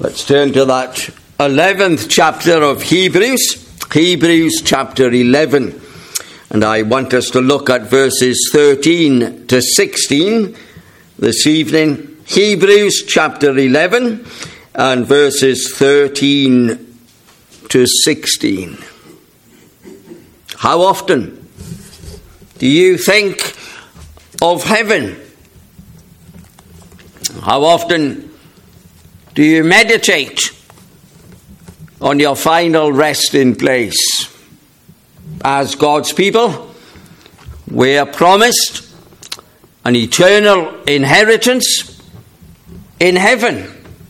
Let's turn to that 11th chapter of Hebrews chapter 11. And I want us to look at verses 13 to 16 this evening. Hebrews chapter 11 and verses 13 to 16. How often do you think of heaven? How often do you meditate on your final resting place? As God's people, we are promised an eternal inheritance in heaven.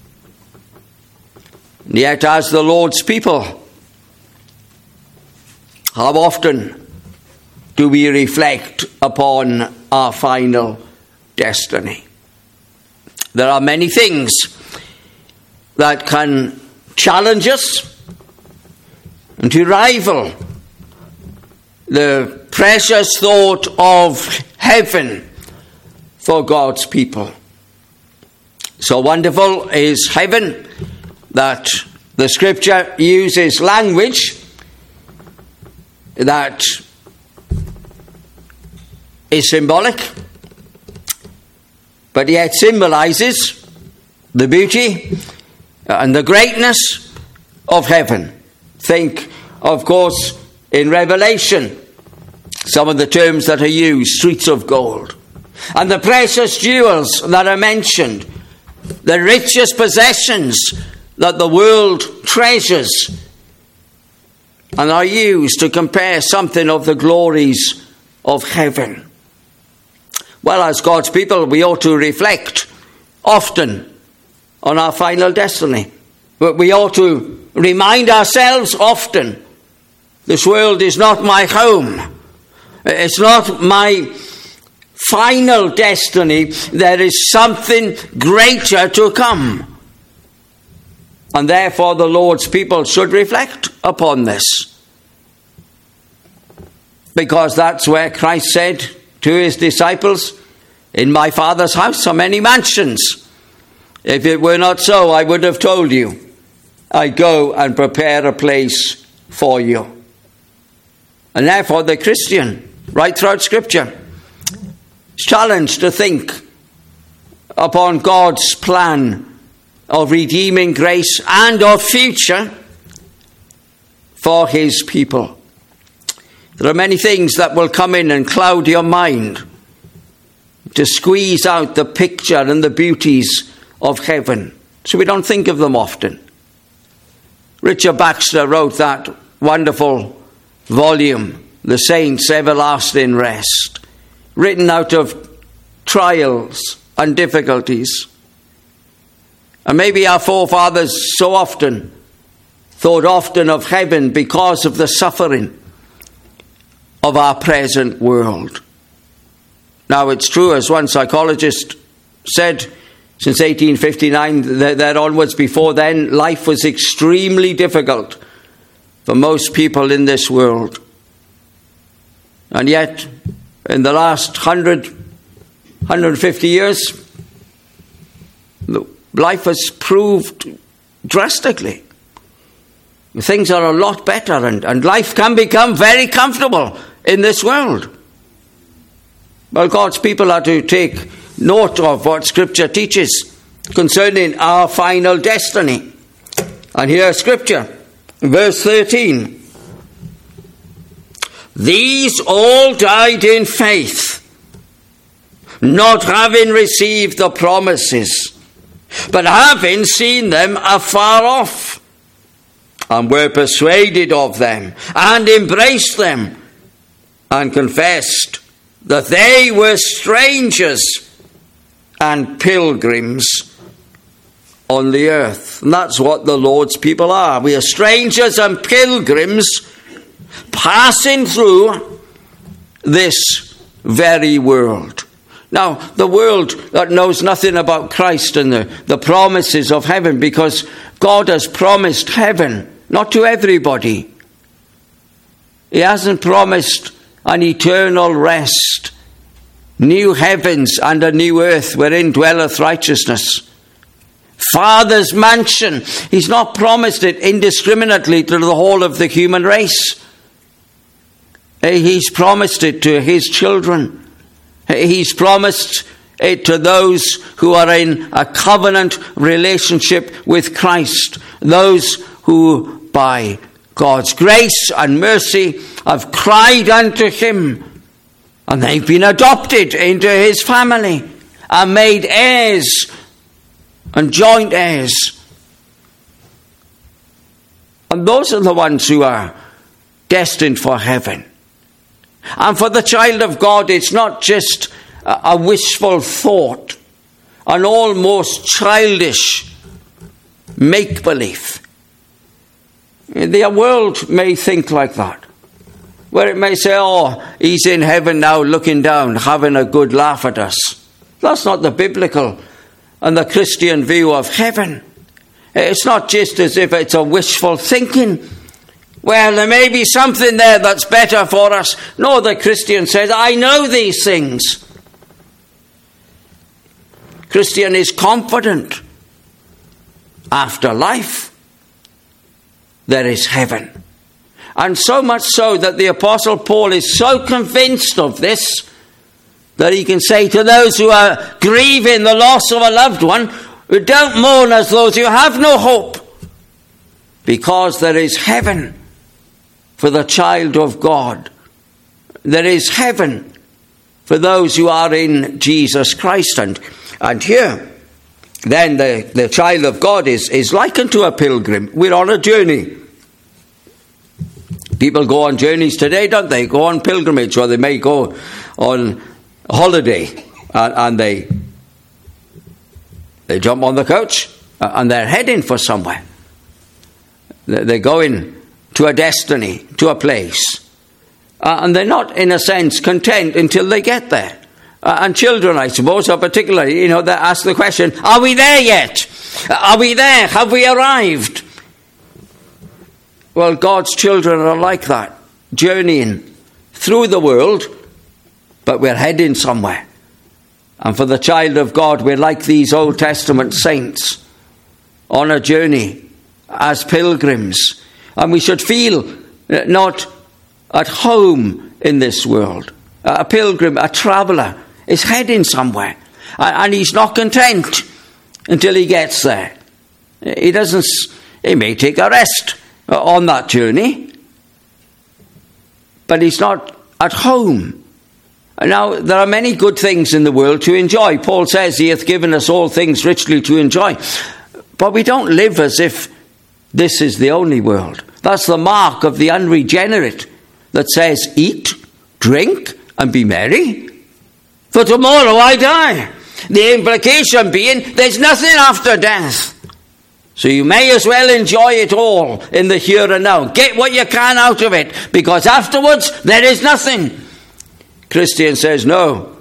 Yet as the Lord's people, how often do we reflect upon our final destiny? There are many things that can challenge us and to rival the precious thought of heaven for God's people. So wonderful is heaven that the Scripture uses language that is symbolic, but yet symbolizes the beauty and the greatness of heaven. Think, of course, in Revelation, some of the terms that are used, streets of gold, and the precious jewels that are mentioned, the richest possessions that the world treasures, and are used to compare something of the glories of heaven. Well, as God's people, we ought to reflect often on our final destiny. But we ought to remind ourselves often, this world is not my home. It's not my final destiny. There is something greater to come. And therefore the Lord's people should reflect upon this. Because that's where Christ said to his disciples, "In my Father's house are many mansions. If it were not so, I would have told you. I go and prepare a place for you." And therefore the Christian, right throughout Scripture, is challenged to think upon God's plan of redeeming grace and of future for his people. There are many things that will come in and cloud your mind to squeeze out the picture and the beauties of heaven, so we don't think of them often. Richard Baxter wrote that wonderful volume, The Saints' Everlasting Rest, written out of trials and difficulties. And maybe our forefathers so often thought often of heaven because of the suffering of our present world. Now it's true, as one psychologist said, since 1859, there onwards, before then, life was extremely difficult for most people in this world. And yet, in the last 150 years, life has proved drastically. Things are a lot better, and life can become very comfortable in this world. Well, God's people are to take note of what Scripture teaches concerning our final destiny. And here's Scripture, verse 13. "These all died in faith, not having received the promises, but having seen them afar off, and were persuaded of them, and embraced them, and confessed that they were strangers and pilgrims on the earth." And that's what the Lord's people are. We are strangers and pilgrims passing through this very world. Now, the world that knows nothing about Christ and the promises of heaven, because God has promised heaven, not to everybody. He hasn't promised an eternal rest, new heavens and a new earth wherein dwelleth righteousness. Father's mansion. He's not promised it indiscriminately to the whole of the human race. He's promised it to his children. He's promised it to those who are in a covenant relationship with Christ. Those who by God's grace and mercy have cried unto him, and they've been adopted into his family and made heirs and joint heirs. And those are the ones who are destined for heaven. And for the child of God, it's not just a wishful thought, an almost childish make-believe. The world may think like that, where it may say, oh, he's in heaven now looking down, having a good laugh at us. That's not the biblical and the Christian view of heaven. It's not just as if it's a wishful thinking. Well, there may be something there that's better for us. No, the Christian says, I know these things. Christian is confident. After life, there is heaven. And so much so that the Apostle Paul is so convinced of this that he can say to those who are grieving the loss of a loved one, don't mourn as those who have no hope, because there is heaven for the child of God. There is heaven for those who are in Jesus Christ. And here, then the child of God is likened to a pilgrim. We're on a journey. People go on journeys today, don't they? Go on pilgrimage, or they may go on holiday, and they jump on the coach and they're heading for somewhere. They're going to a destiny, to a place. And they're not, in a sense, content until they get there. And children, I suppose, are particularly, they ask the question, are we there yet? Are we there? Have we arrived? Well, God's children are like that, journeying through the world, but we're heading somewhere. And for the child of God, we're like these Old Testament saints on a journey as pilgrims. And we should feel not at home in this world. A pilgrim, a traveller, is heading somewhere. And he's not content until he gets there. He may take a rest on that journey, but he's not at home. Now, there are many good things in the world to enjoy. Paul says he hath given us all things richly to enjoy. But we don't live as if this is the only world. That's the mark of the unregenerate, that says, eat, drink, and be merry, for tomorrow I die. The implication being, there's nothing after death. So you may as well enjoy it all in the here and now. Get what you can out of it, because afterwards there is nothing. Christian says, no.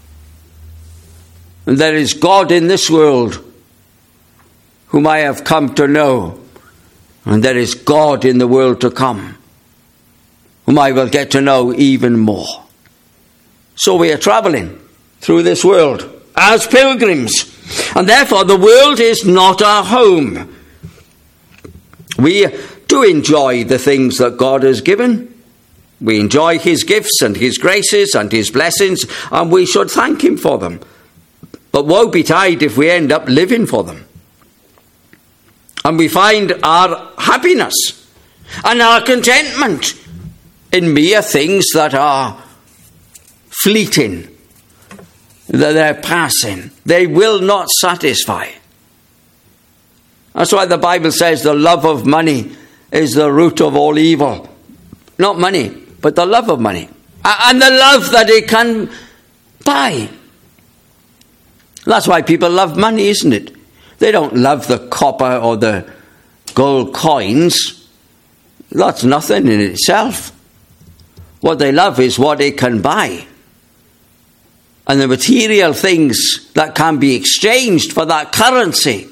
There is God in this world whom I have come to know, and there is God in the world to come whom I will get to know even more. So we are travelling through this world as pilgrims, and therefore the world is not our home. We do enjoy the things that God has given. We enjoy his gifts and his graces and his blessings, and we should thank him for them. But woe betide if we end up living for them. And we find our happiness and our contentment in mere things that are fleeting, that they're passing. They will not satisfy. That's why the Bible says the love of money is the root of all evil. Not money, but the love of money. And the love that it can buy. That's why people love money, isn't it? They don't love the copper or the gold coins. That's nothing in itself. What they love is what it can buy. And the material things that can be exchanged for that currency.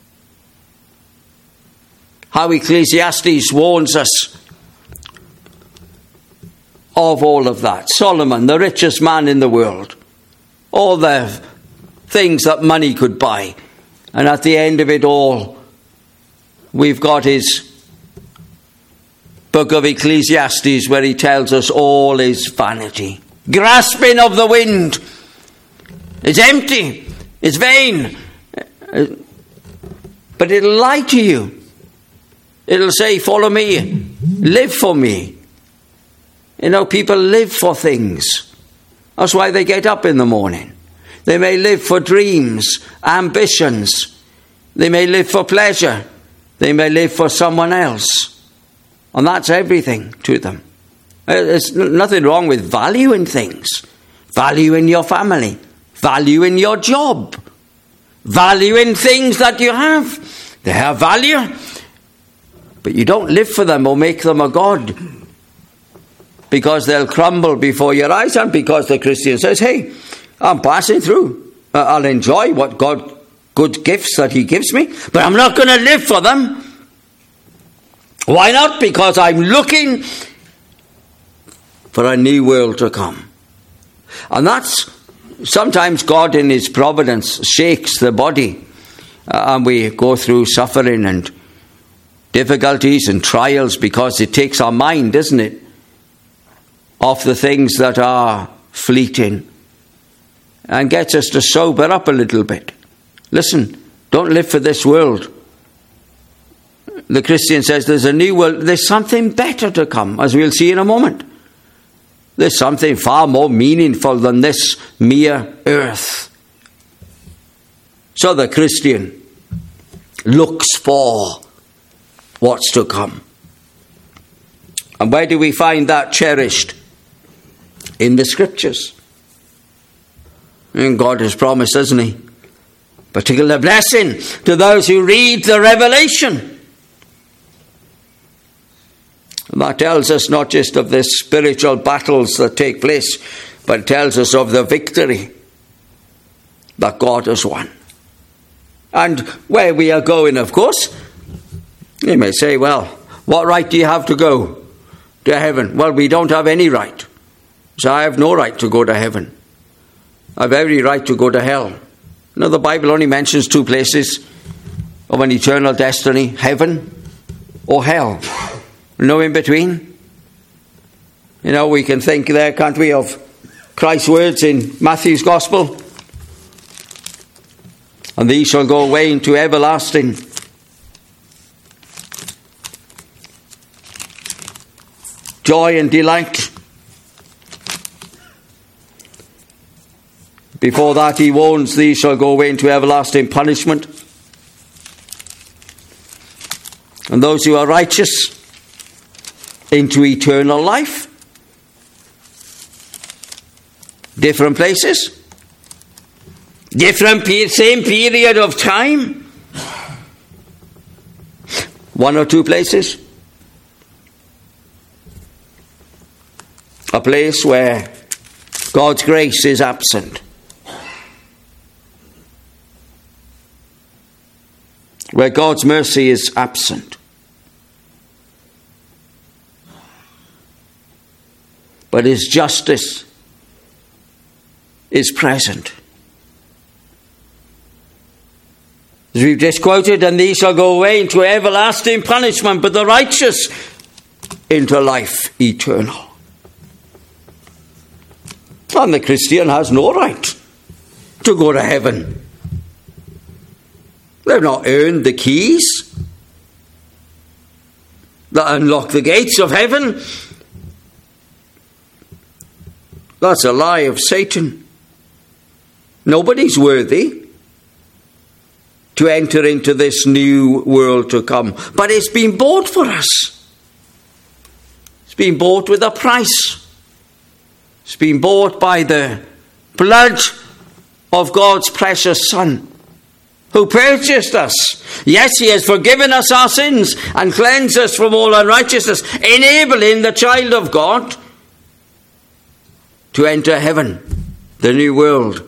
How Ecclesiastes warns us of all of that. Solomon, the richest man in the world. All the things that money could buy. And at the end of it all, we've got his book of Ecclesiastes where he tells us all is vanity. Grasping of the wind. It's empty. It's vain. But it'll lie to you. It'll say, follow me. Live for me. You know, people live for things. That's why they get up in the morning. They may live for dreams, ambitions. They may live for pleasure. They may live for someone else. And that's everything to them. There's nothing wrong with value in things. Value in your family. Value in your job. Value in things that you have. They have value. But you don't live for them or make them a god. Because they'll crumble before your eyes, and because the Christian says, hey, I'm passing through. I'll enjoy what good gifts that he gives me, but I'm not going to live for them. Why not? Because I'm looking for a new world to come. And that's sometimes God in his providence shakes the body, and we go through suffering and difficulties and trials because it takes our mind, doesn't it, off the things that are fleeting, and gets us to sober up a little bit. Listen, don't live for this world. The Christian says there's a new world. There's something better to come, as we'll see in a moment. There's something far more meaningful than this mere earth. So the Christian looks for what's to come. And where do we find that cherished? In the Scriptures. And God has promised, hasn't he? Particular blessing to those who read the Revelation. And that tells us not just of the spiritual battles that take place, but it tells us of the victory that God has won. And where we are going, of course, you may say, well, what right do you have to go to heaven? Well, we don't have any right. So I have no right to go to heaven. I have every right to go to hell. You know, the Bible only mentions two places of an eternal destiny, heaven or hell. No in between. You know, we can think there, can't we, of Christ's words in Matthew's Gospel. And these shall go away into everlasting joy and delight. Before that he warns, these shall go away into everlasting punishment. And those who are righteous into eternal life. Different places. Same period of time. One or two places. A place where God's grace is absent. Where God's mercy is absent. But his justice is present. As we've just quoted, and these shall go away into everlasting punishment, but the righteous into life eternal. And the Christian has no right to go to heaven. They've not earned the keys that unlock the gates of heaven. That's a lie of Satan. Nobody's worthy to enter into this new world to come. But it's been bought for us. It's been bought with a price. It's been bought by the blood of God's precious Son, who purchased us. Yes, he has forgiven us our sins and cleansed us from all unrighteousness, enabling the child of God to enter heaven, the new world.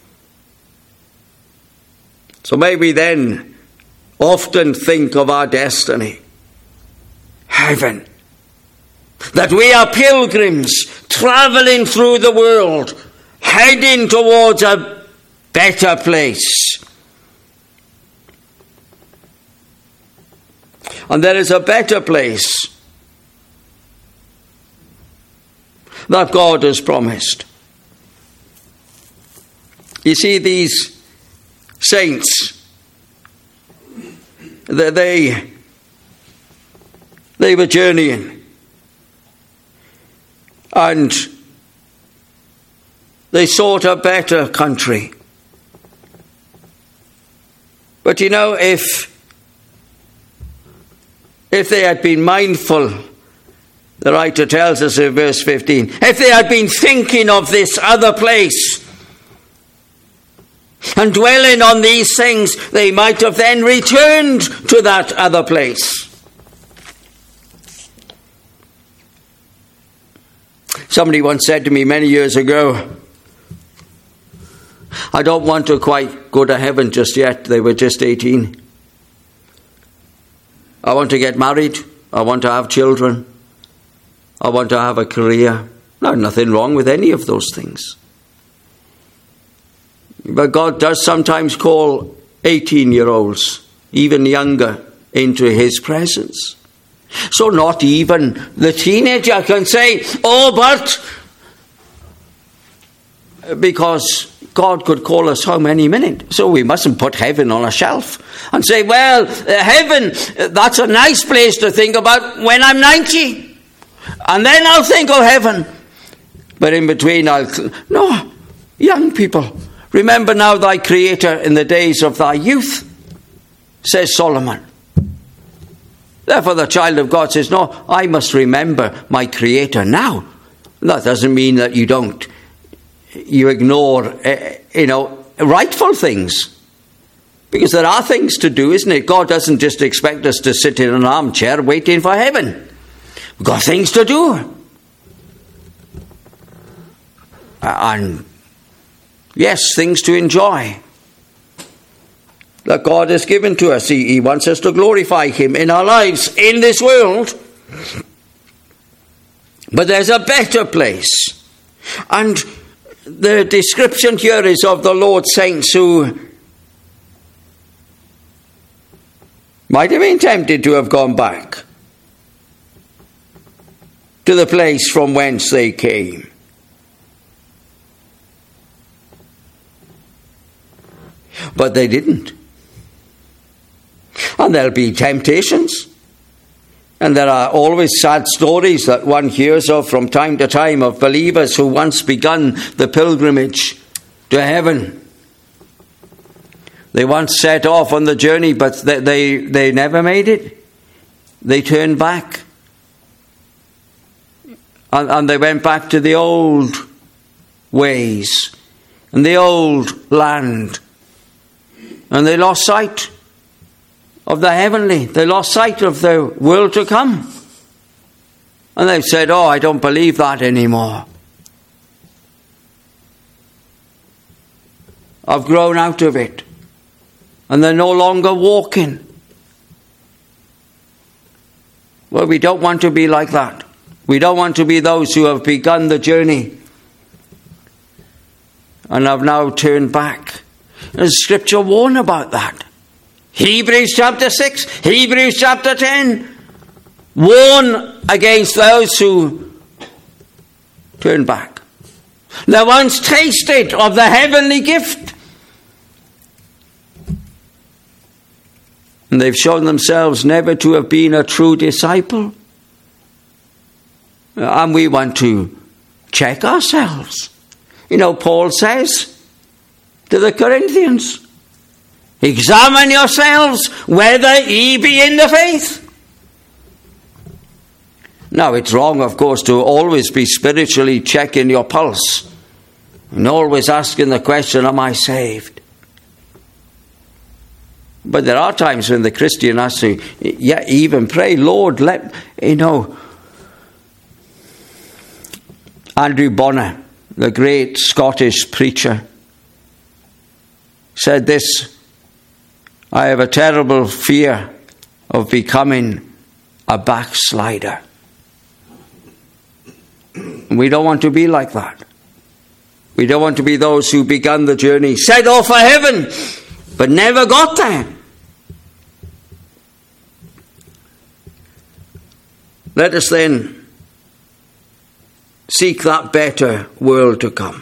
So may we then often think of our destiny, heaven, that we are pilgrims travelling through the world, heading towards a better place. And there is a better place that God has promised. You see, these saints, they were journeying, and they sought a better country. But you know, if they had been mindful, the writer tells us in verse 15, if they had been thinking of this other place and dwelling on these things, they might have then returned to that other place. Somebody once said to me many years ago, I don't want to quite go to heaven just yet. They were just 18. I want to get married. I want to have children. I want to have a career. No, nothing wrong with any of those things. But God does sometimes call 18-year-olds, even younger, into his presence. So not even the teenager can say, oh, but, because God could call us home any minute. So we mustn't put heaven on a shelf and say, well, heaven, that's a nice place to think about when I'm 90. And then I'll think of heaven. But in between, no, young people, remember now thy Creator in the days of thy youth, says Solomon. Therefore the child of God says, no, I must remember my Creator now. That doesn't mean that you ignore, rightful things. Because there are things to do, isn't it? God doesn't just expect us to sit in an armchair waiting for heaven. We've got things to do. And yes, things to enjoy that God has given to us. He wants us to glorify him in our lives in this world. But there's a better place. And the description here is of the Lord's saints who might have been tempted to have gone back to the place from whence they came. But they didn't. And there'll be temptations. And there are always sad stories that one hears of from time to time of believers who once begun the pilgrimage to heaven. They once set off on the journey, but they never made it. They turned back. And they went back to the old ways and the old land. And they lost sight of the heavenly. They lost sight of the world to come. And they've said, oh, I don't believe that anymore. I've grown out of it. And they're no longer walking. Well, we don't want to be like that. We don't want to be those who have begun the journey and have now turned back. There's Scripture warn about that. Hebrews chapter 6, Hebrews chapter 10 warn against those who turn back. They once tasted of the heavenly gift, and they've shown themselves never to have been a true disciple. And we want to check ourselves. Paul says to the Corinthians, examine yourselves whether ye be in the faith. Now, it's wrong, of course, to always be spiritually checking your pulse and always asking the question, am I saved? But there are times when the Christian has to, even pray, Lord, Andrew Bonner, the great Scottish preacher, said this, I have a terrible fear of becoming a backslider. We don't want to be like that. We don't want to be those who began the journey, set off for heaven, but never got there. Let us then seek that better world to come.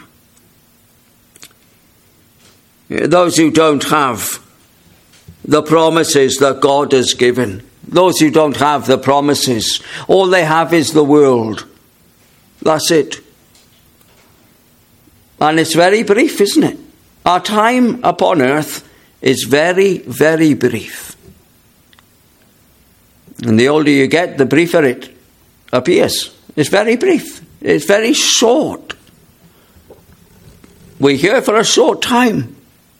Those who don't have the promises that God has given, those who don't have the promises, all they have is the world. That's it. And it's very brief, isn't it? Our time upon earth is very, very brief. And the older you get, the briefer it appears. It's very brief. It's very short. We're here for a short time.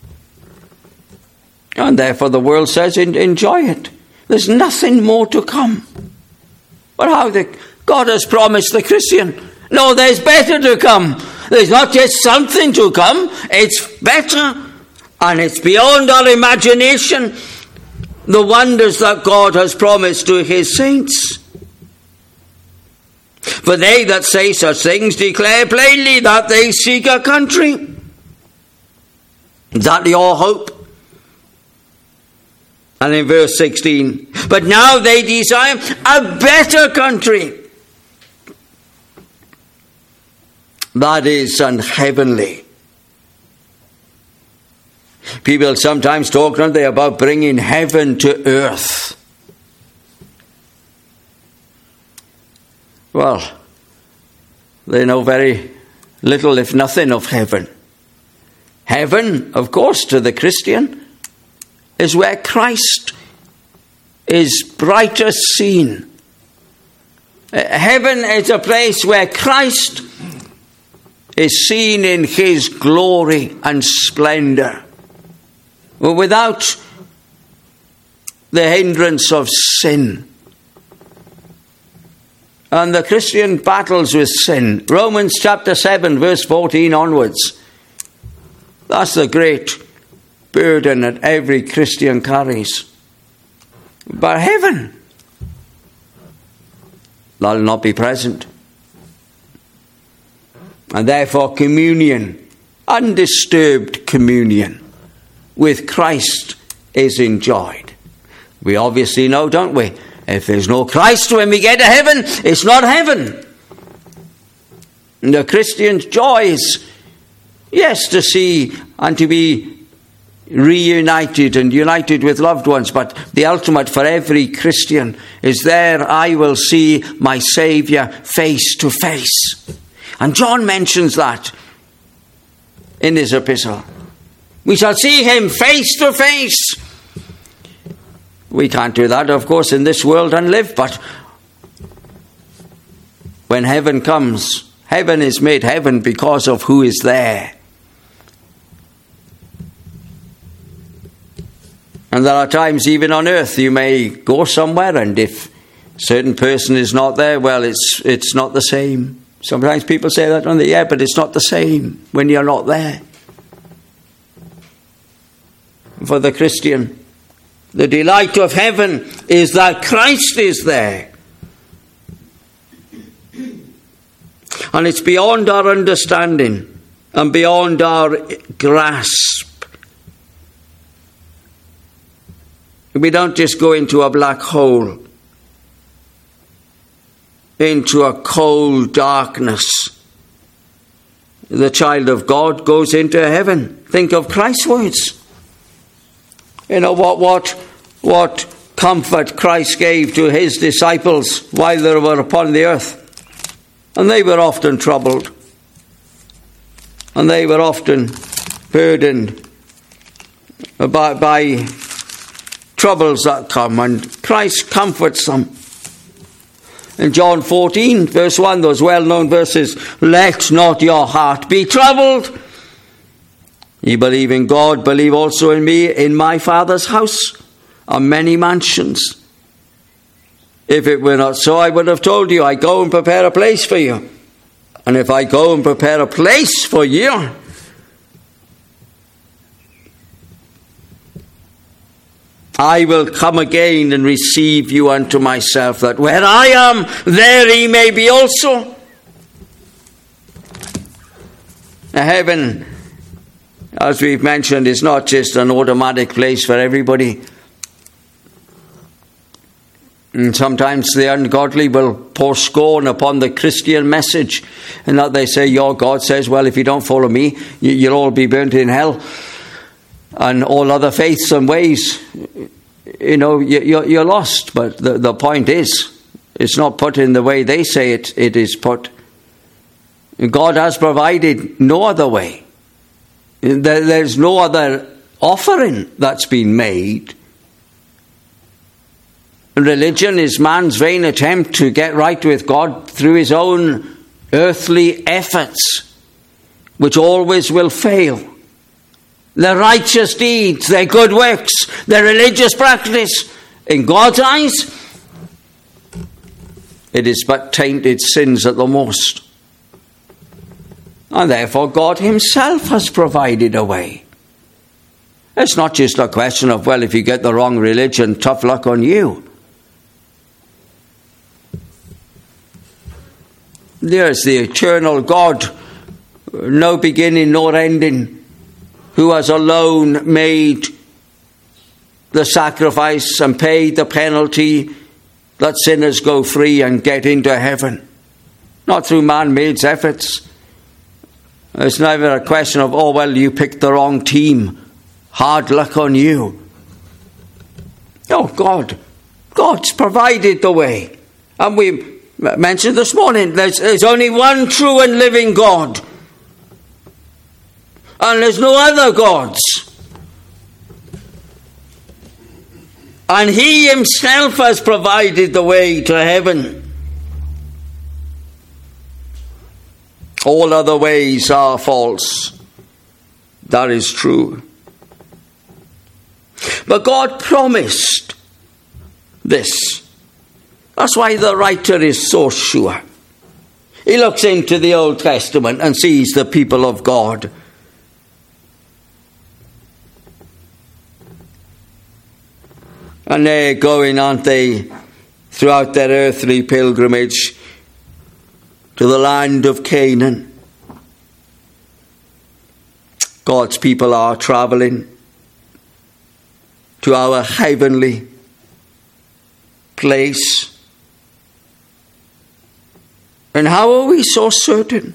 And therefore the world says, enjoy it. There's nothing more to come. But how God has promised the Christian, no, there's better to come. There's not just something to come, it's better. And it's beyond our imagination, the wonders that God has promised to his saints. For they that say such things declare plainly that they seek a country. Is that your hope? And in verse 16, but now they desire a better country. That is an heavenly. People sometimes talk, don't they, about bringing heaven to earth. Well, they know very little, if nothing, of heaven. Heaven, of course, to the Christian, is where Christ is brightest seen. Heaven is a place where Christ is seen in his glory and splendor, without the hindrance of sin. And the Christian battles with sin. Romans chapter 7, verse 14 onwards. That's the great burden that every Christian carries. But heaven, that'll not be present. And therefore communion, undisturbed communion with Christ is enjoyed. We obviously know, don't we? If there's no Christ when we get to heaven, it's not heaven. And the Christian's joy is, yes, to see and to be reunited and united with loved ones, but the ultimate for every Christian is there I will see my Saviour face to face. And John mentions that in his epistle. We shall see him face to face. We can't do that, of course, in this world and live, but when heaven comes, heaven is made heaven because of who is there. And there are times even on earth you may go somewhere, and if a certain person is not there, well, it's not the same. Sometimes people say that, don't they? Yeah, but it's not the same when you're not there. For the Christian, the delight of heaven is that Christ is there. And it's beyond our understanding and beyond our grasp. We don't just go into a black hole, into a cold darkness. The child of God goes into heaven. Think of Christ's words. You know what comfort Christ gave to his disciples while they were upon the earth. And they were often troubled. And they were often burdened by troubles that come. And Christ comforts them. In John 14, verse 1, those well-known verses, let not your heart be troubled. You believe in God, believe also in me. In my Father's house are many mansions. If it were not so, I would have told you, I go and prepare a place for you. And if I go and prepare a place for you, I will come again and receive you unto myself, that where I am, there ye may be also. Now, heaven, as we've mentioned, is not just an automatic place for everybody. And sometimes the ungodly will pour scorn upon the Christian message, and that they say, your God says, well, if you don't follow me, you'll all be burnt in hell. And all other faiths and ways, you're lost. But the point is, it's not put in the way they say it is put. God has provided no other way. There's no other offering that's been made. Religion is man's vain attempt to get right with God through his own earthly efforts, which always will fail. Their righteous deeds, their good works, their religious practice, in God's eyes, it is but tainted sins at the most. And therefore God himself has provided a way. It's not just a question of, well, if you get the wrong religion, tough luck on you. There's the eternal God, no beginning nor ending, who has alone made the sacrifice and paid the penalty that sinners go free and get into heaven. Not through man-made efforts. It's never a question of, oh, well, you picked the wrong team. Hard luck on you. Oh, God's provided the way. And we mentioned this morning, there's only one true and living God. And there's no other gods. And he himself has provided the way to heaven. All other ways are false. That is true. But God promised this. That's why the writer is so sure. He looks into the Old Testament and sees the people of God. And they're going, aren't they, throughout their earthly pilgrimage to the land of Canaan. God's people are traveling to our heavenly place. And how are we so certain?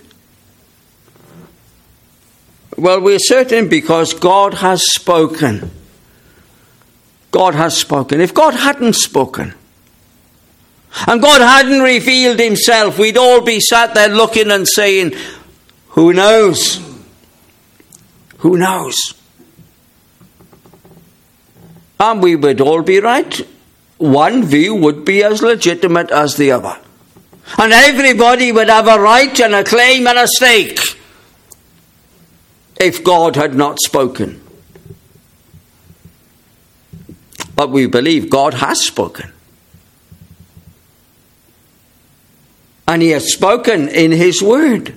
Well, we're certain because God has spoken. God has spoken. If God hadn't spoken, and God hadn't revealed himself, we'd all be sat there looking and saying, who knows? Who knows? And we would all be right. One view would be as legitimate as the other. And everybody would have a right and a claim and a stake if God had not spoken. But we believe God has spoken. And he has spoken in his word,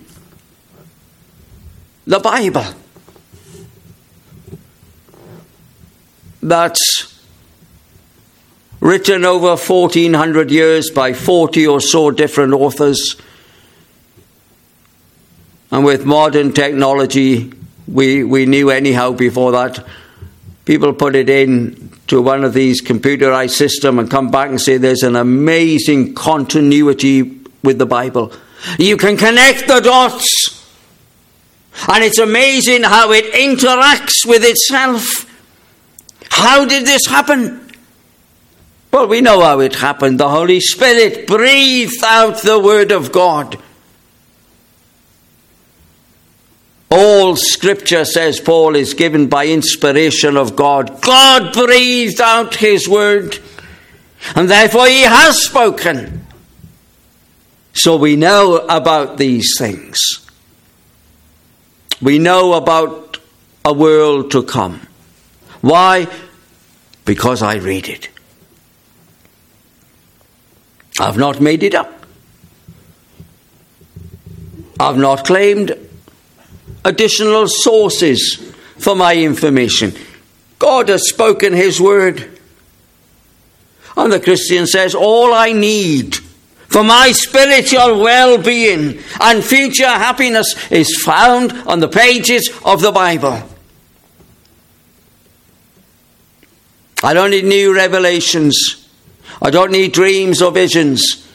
the Bible. That's written over 1,400 years by 40 or so different authors. And with modern technology, we knew anyhow before that, people put it in to one of these computerized systems and come back and say there's an amazing continuity with the Bible. You can connect the dots. And it's amazing how it interacts with itself. How did this happen? Well, we know how it happened. The Holy Spirit breathed out the word of God. All scripture, says Paul, is given by inspiration of God. God breathed out his word. And therefore he has spoken. So we know about these things. We know about a world to come. Why? Because I read it. I've not made it up. I've not claimed additional sources for my information. God has spoken his word. And the Christian says, all I need for my spiritual well-being and future happiness is found on the pages of the Bible. I don't need new revelations. I don't need dreams or visions.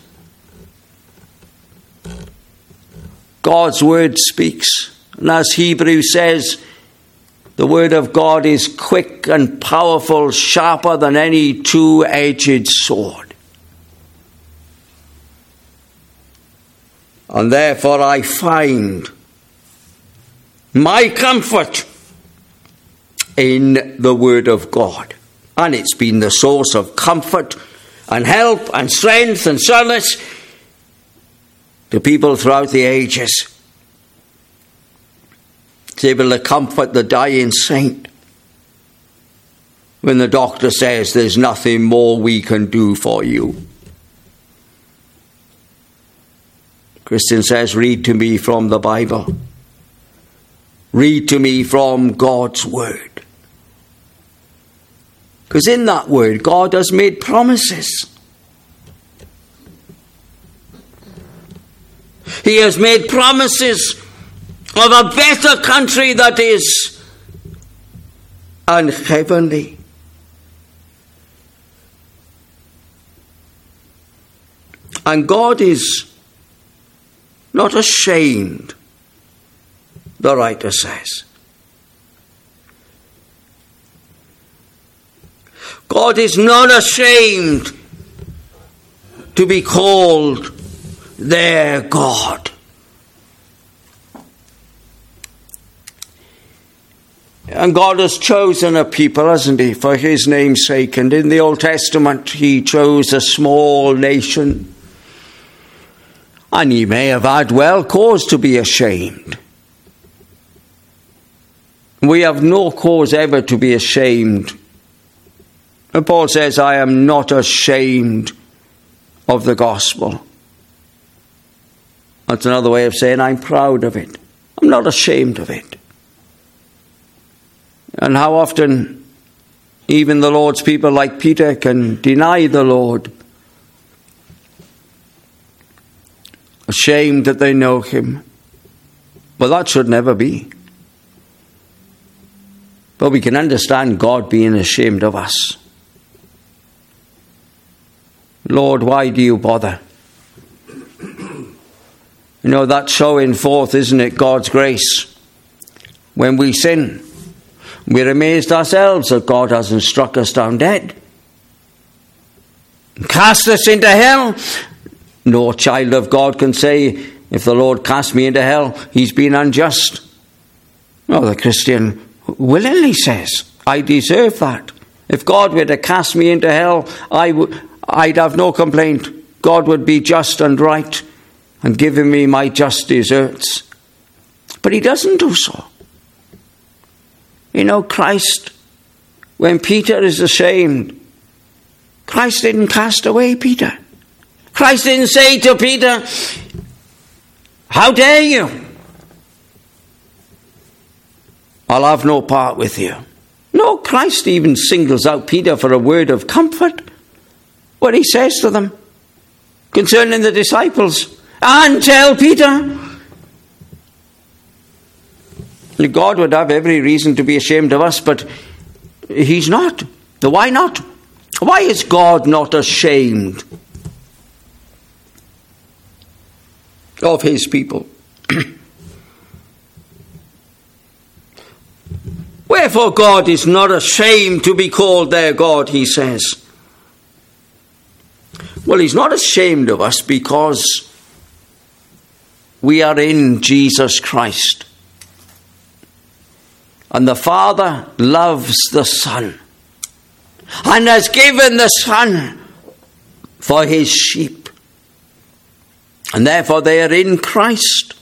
God's word speaks. And as Hebrews says, the word of God is quick and powerful, sharper than any two-edged sword. And therefore I find my comfort in the word of God. And it's been the source of comfort and help and strength and solace to people throughout the ages. It's able to comfort the dying saint when the doctor says there's nothing more we can do for you. Christian says, read to me from the Bible. Read to me from God's word. Because in that word, God has made promises. He has made promises of a better country that is unheavenly. And God is not ashamed, the writer says. God is not ashamed to be called their God. And God has chosen a people, hasn't he, for his name's sake. And in the Old Testament, he chose a small nation. And he may have had well cause to be ashamed. We have no cause ever to be ashamed. And Paul says, I am not ashamed of the gospel. That's another way of saying I'm proud of it. I'm not ashamed of it. And how often even the Lord's people like Peter can deny the Lord, ashamed that they know him. Well, that should never be. But we can understand God being ashamed of us. Lord, why do you bother? You know, that's showing forth, isn't it, God's grace. When we sin, we're amazed ourselves that God hasn't struck us down dead. Cast us into hell. No child of God can say, if the Lord cast me into hell, he's been unjust. No, the Christian willingly says, I deserve that. If God were to cast me into hell, I'd have no complaint. God would be just and right and giving me my just deserts. But he doesn't do so. You know, Christ, when Peter is ashamed, Christ didn't cast away Peter. Christ didn't say to Peter, how dare you? I'll have no part with you. No, Christ even singles out Peter for a word of comfort. What he says to them concerning the disciples. And tell Peter. God would have every reason to be ashamed of us, but he's not. Why not? Why is God not ashamed of his people? Wherefore God is not ashamed to be called their God, he says. Well, he's not ashamed of us because we are in Jesus Christ. And the Father loves the Son and has given the Son for his sheep. And therefore they are in Christ.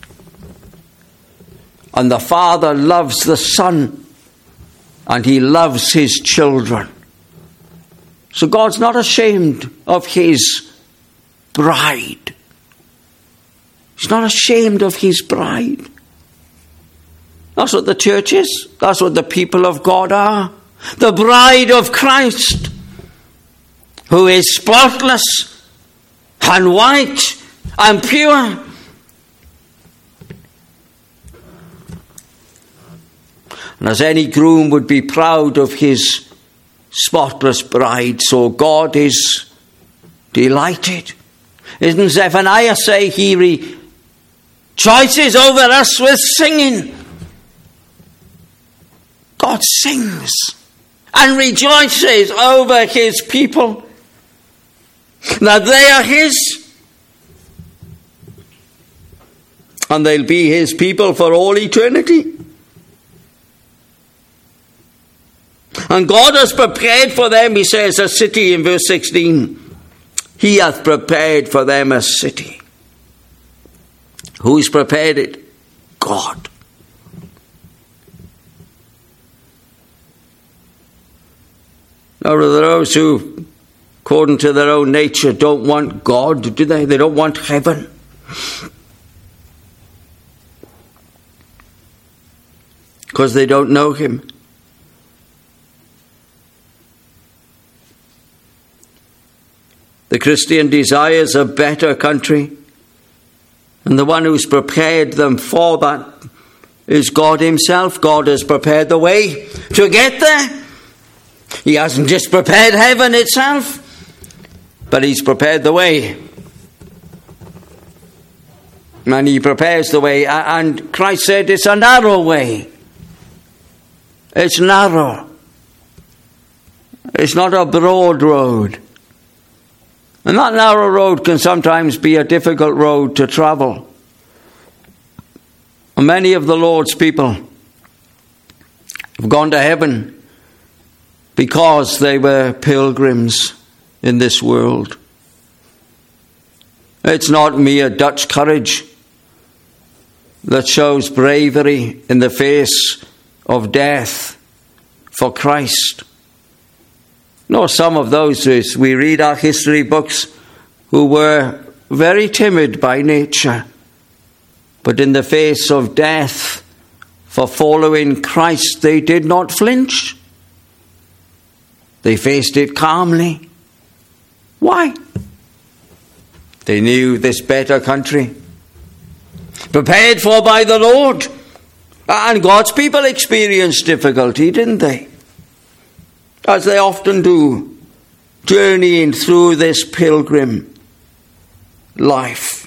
And the Father loves the Son and he loves his children. So God's not ashamed of his bride. He's not ashamed of his bride. That's what the church is. That's what the people of God are. The bride of Christ, who is spotless and white and pure. And as any groom would be proud of his spotless bride, so God is delighted. Isn't Zephaniah say he rejoices over us with singing? God sings and rejoices over his people, that they are his, and they'll be his people for all eternity. And God has prepared for them, he says, a city in verse 16. He hath prepared for them a city. Who's prepared it? God. Now, are there those who, according to their own nature, don't want God, do they? They don't want heaven. Because they don't know him. The Christian desires a better country, and the one who's prepared them for that is God himself. God has prepared the way to get there. He hasn't just prepared heaven itself, but he's prepared the way. And he prepares the way, and Christ said it's a narrow way. It's narrow. It's not a broad road. And that narrow road can sometimes be a difficult road to travel. And many of the Lord's people have gone to heaven because they were pilgrims in this world. It's not mere Dutch courage that shows bravery in the face of death for Christ. Nor some of those, as we read our history books, who were very timid by nature, but in the face of death for following Christ, they did not flinch. They faced it calmly. Why? They knew this better country, prepared for by the Lord. And God's people experienced difficulty, didn't they? As they often do, journeying through this pilgrim life.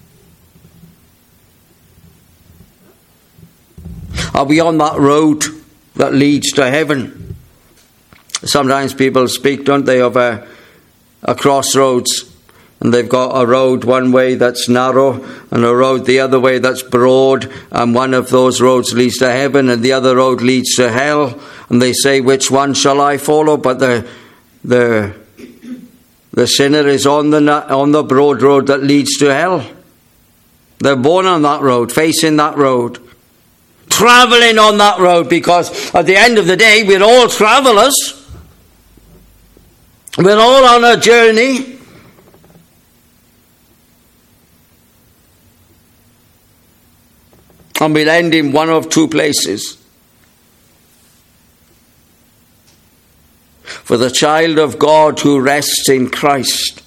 Are we on that road that leads to heaven? Sometimes people speak, don't they, of a crossroads, and they've got a road one way that's narrow and a road the other way that's broad, and one of those roads leads to heaven and the other road leads to hell. And they say, which one shall I follow? But the sinner is on the broad road that leads to hell. They're born on that road, facing that road, travelling on that road, because at the end of the day, we're all travellers. We're all on a journey. And we'll end in one of two places. For the child of God who rests in Christ,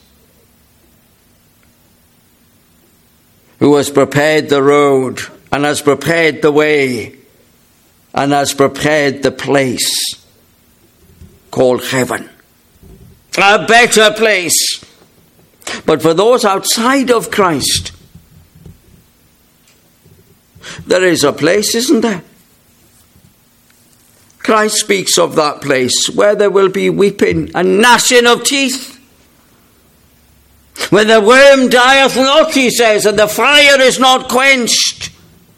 who has prepared the road and has prepared the way and has prepared the place called heaven. A better place. But for those outside of Christ, there is a place, isn't there? Christ speaks of that place where there will be weeping and gnashing of teeth. When the worm dieth not, he says, and the fire is not quenched.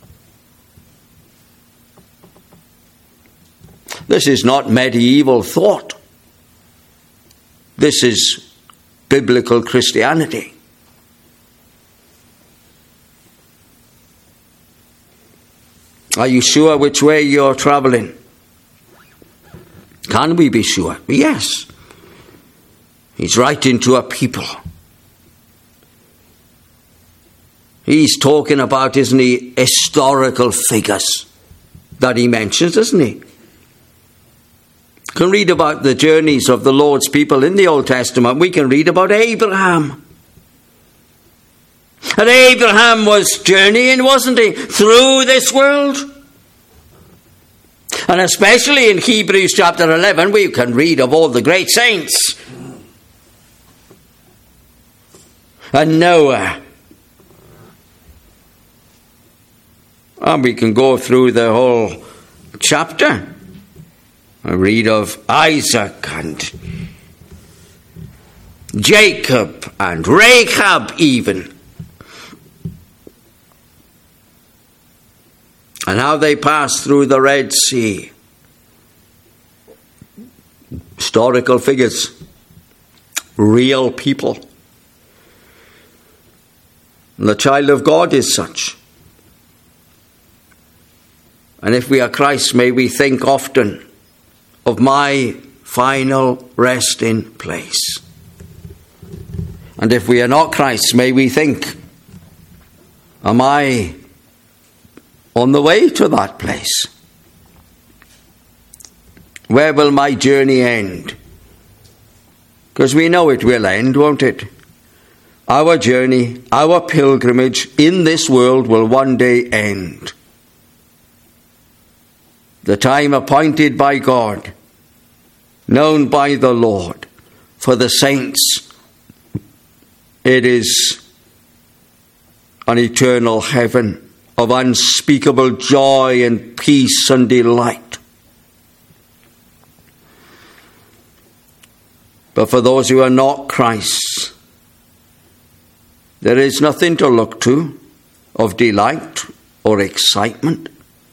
This is not medieval thought. This is biblical Christianity. Are you sure which way you're travelling? Can we be sure? Yes. He's writing to a people. He's talking about, isn't he, historical figures that he mentions, isn't he? You can read about the journeys of the Lord's people in the Old Testament. We can read about Abraham. And Abraham was journeying, wasn't he, through this world? And especially in Hebrews chapter 11, we can read of all the great saints and Noah. And we can go through the whole chapter and read of Isaac and Jacob and Rahab even, and how they passed through the Red Sea. Historical figures, real people. And the child of God is such. And if we are Christ, may we think often of my final resting place. And if we are not Christ, may we think, am I on the way to that place? Where will my journey end? Because we know it will end, won't it? Our journey, our pilgrimage in this world will one day end. The time appointed by God, known by the Lord, for the saints, it is an eternal heaven of unspeakable joy and peace and delight. But for those who are not Christ's, there is nothing to look to of delight or excitement.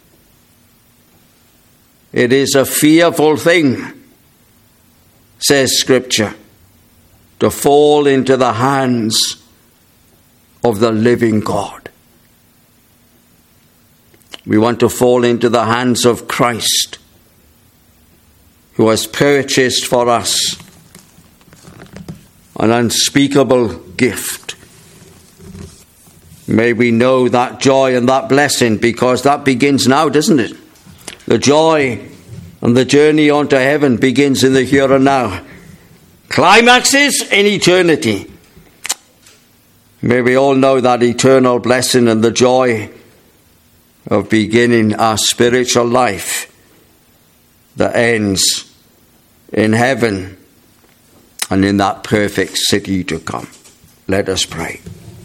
It is a fearful thing, says Scripture, to fall into the hands of the living God. We want to fall into the hands of Christ, who has purchased for us an unspeakable gift. May we know that joy and that blessing, because that begins now, doesn't it? The joy and the journey onto heaven begins in the here and now. Climaxes in eternity. May we all know that eternal blessing and the joy of beginning our spiritual life that ends in heaven and in that perfect city to come. Let us pray.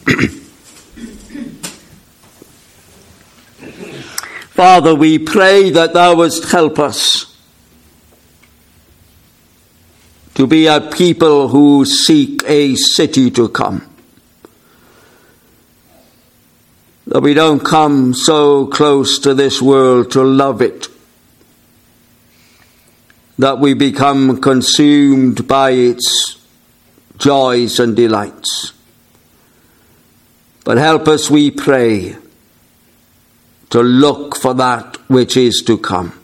Father, we pray that thou wouldst help us to be a people who seek a city to come. That we don't come so close to this world to love it, that we become consumed by its joys and delights. But help us, we pray, to look for that which is to come.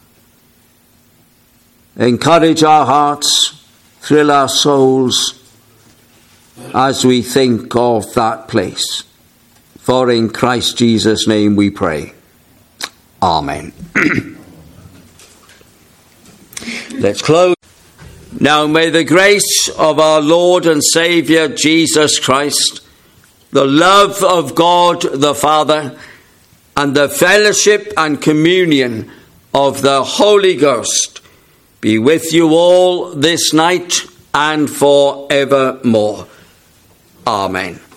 Encourage our hearts, thrill our souls as we think of that place. For in Christ Jesus' name we pray. Amen. Let's close. Now may the grace of our Lord and Saviour Jesus Christ, the love of God the Father, and the fellowship and communion of the Holy Ghost be with you all this night and forevermore. Amen.